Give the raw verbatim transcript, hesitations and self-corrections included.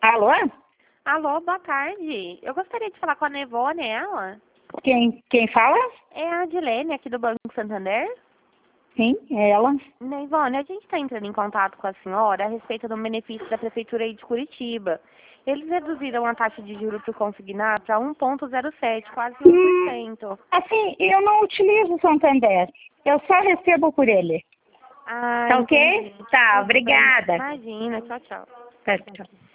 Alô? Alô, boa tarde. Eu gostaria de falar com a Nevone, é ela? Quem, quem fala? É a Adilene, aqui do Banco Santander. Sim, é ela. Nevone, a gente está entrando em contato com a senhora a respeito do benefício da Prefeitura aí de Curitiba. Eles reduziram a taxa de juros para o consignado para um vírgula zero sete, quase um por cento. Hum, assim, eu não utilizo o Santander. Eu só recebo por ele. Ah, Tá ok? entendi. Tá, Tudo bem. obrigada. Imagina, tchau, tchau. Tá, tchau.